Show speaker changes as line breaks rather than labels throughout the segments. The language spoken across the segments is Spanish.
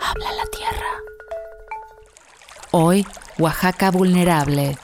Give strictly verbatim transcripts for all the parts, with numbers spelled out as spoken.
Habla la tierra. Hoy, Oaxaca vulnerable.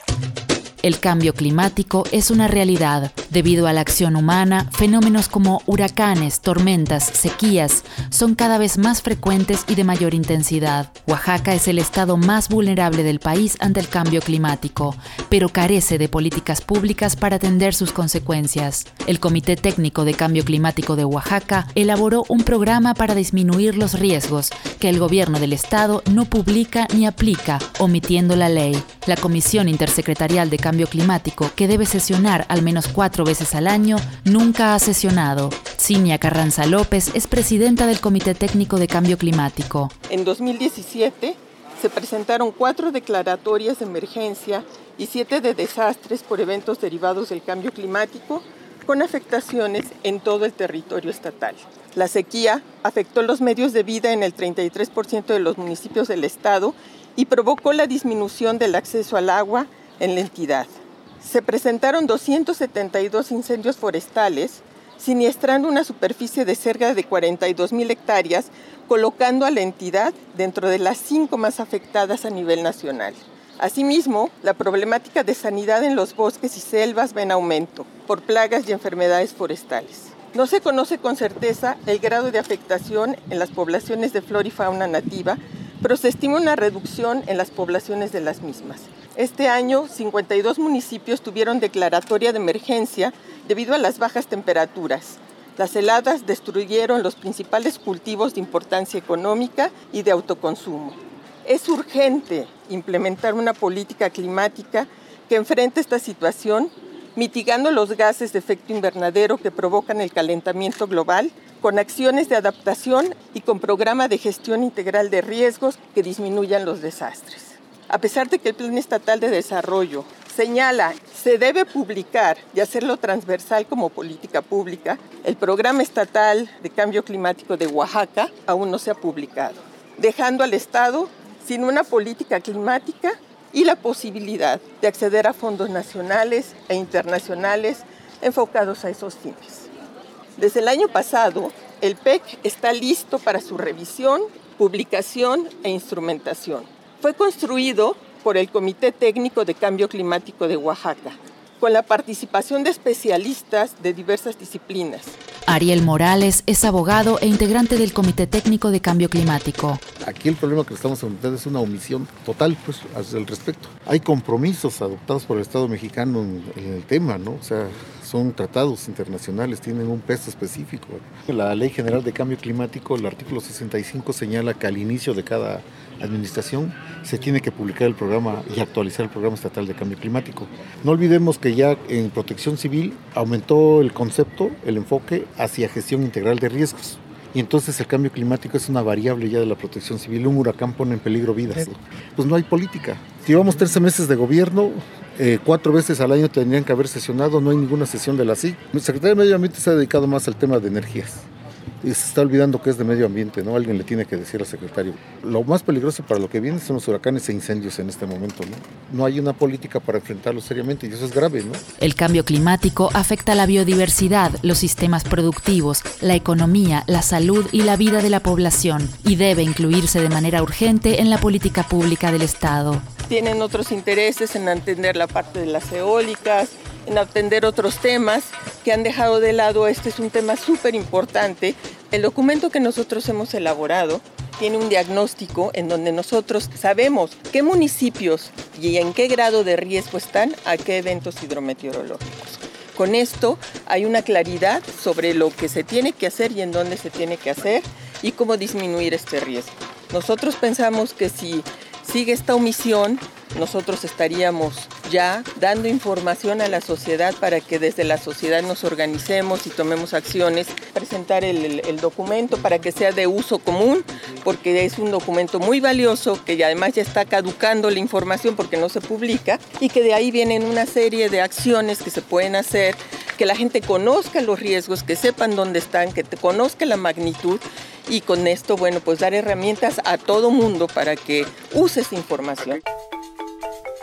El cambio climático es una realidad. Debido a la acción humana, fenómenos como huracanes, tormentas, sequías son cada vez más frecuentes y de mayor intensidad. Oaxaca es el estado más vulnerable del país ante el cambio climático, pero carece de políticas públicas para atender sus consecuencias. El Comité Técnico de Cambio Climático de Oaxaca elaboró un programa para disminuir los riesgos que el gobierno del estado no publica ni aplica, omitiendo la ley. La Comisión Intersecretarial de Cambio Climático, que debe sesionar al menos cuatro veces al año, nunca ha sesionado. Cinia Carranza López es presidenta del Comité Técnico de Cambio Climático.
En dos mil diecisiete se presentaron cuatro declaratorias de emergencia y siete de desastres por eventos derivados del cambio climático, con afectaciones en todo el territorio estatal. La sequía afectó los medios de vida en el treinta y tres por ciento de los municipios del estado y provocó la disminución del acceso al agua en la entidad. Se presentaron doscientos setenta y dos incendios forestales, siniestrando una superficie de cerca de cuarenta y dos mil hectáreas, colocando a la entidad dentro de las cinco más afectadas a nivel nacional. Asimismo, la problemática de sanidad en los bosques y selvas va en aumento por plagas y enfermedades forestales. No se conoce con certeza el grado de afectación en las poblaciones de flora y fauna nativa, pero se estima una reducción en las poblaciones de las mismas. Este año, cincuenta y dos municipios tuvieron declaratoria de emergencia debido a las bajas temperaturas. Las heladas destruyeron los principales cultivos de importancia económica y de autoconsumo. Es urgente implementar una política climática que enfrente esta situación, mitigando los gases de efecto invernadero que provocan el calentamiento global, con acciones de adaptación y con programa de gestión integral de riesgos que disminuyan los desastres. A pesar de que el Plan Estatal de Desarrollo señala se debe publicar y hacerlo transversal como política pública, el Programa Estatal de Cambio Climático de Oaxaca aún no se ha publicado, dejando al Estado sin una política climática y la posibilidad de acceder a fondos nacionales e internacionales enfocados a esos fines. Desde el año pasado, el P E C está listo para su revisión, publicación e instrumentación. Fue construido por el Comité Técnico de Cambio Climático de Oaxaca, con la participación de especialistas de diversas disciplinas.
Ariel Morales es abogado e integrante del Comité Técnico de Cambio Climático.
Aquí el problema que estamos enfrentando es una omisión total, pues, al respecto. Hay compromisos adoptados por el Estado mexicano en, en el tema, ¿no? O sea, son tratados internacionales, tienen un peso específico. La Ley General de Cambio Climático, el artículo sesenta y cinco, señala que al inicio de cada administración se tiene que publicar el programa y actualizar el Programa Estatal de Cambio Climático. No olvidemos que ya en Protección Civil aumentó el concepto, el enfoque hacia gestión integral de riesgos. Y entonces el cambio climático es una variable ya de la protección civil. Un huracán pone en peligro vidas. Pues no hay política. Si llevamos trece meses de gobierno, eh, cuatro veces al año tendrían que haber sesionado, no hay ninguna sesión de la C I C. El secretario de Medio Ambiente se ha dedicado más al tema de energías. Y se está olvidando que es de medio ambiente, ¿no? Alguien le tiene que decir al secretario. Lo más peligroso para lo que viene son los huracanes e incendios en este momento, ¿no? No hay una política para enfrentarlo seriamente y eso es grave, ¿no?
El cambio climático afecta la biodiversidad, los sistemas productivos, la economía, la salud y la vida de la población y debe incluirse de manera urgente en la política pública del Estado.
Tienen otros intereses en atender la parte de las eólicas, en atender otros temas que han dejado de lado. Este es un tema súper importante. El documento que nosotros hemos elaborado tiene un diagnóstico en donde nosotros sabemos qué municipios y en qué grado de riesgo están a qué eventos hidrometeorológicos. Con esto hay una claridad sobre lo que se tiene que hacer y en dónde se tiene que hacer y cómo disminuir este riesgo. Nosotros pensamos que si sigue esta omisión, nosotros estaríamos ya dando información a la sociedad para que desde la sociedad nos organicemos y tomemos acciones, presentar el, el, el documento para que sea de uso común, porque es un documento muy valioso que además ya está caducando la información porque no se publica y que de ahí vienen una serie de acciones que se pueden hacer, que la gente conozca los riesgos, que sepan dónde están, que te conozca la magnitud y con esto, bueno, pues dar herramientas a todo mundo para que use esa información.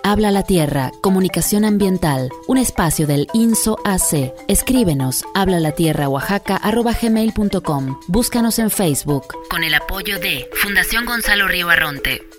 Habla la Tierra, Comunicación Ambiental, un espacio del INSO A C. Escríbenos, hablalatierraoaxaca arroba gmail punto com. Búscanos en Facebook. Con el apoyo de Fundación Gonzalo Río Arronte.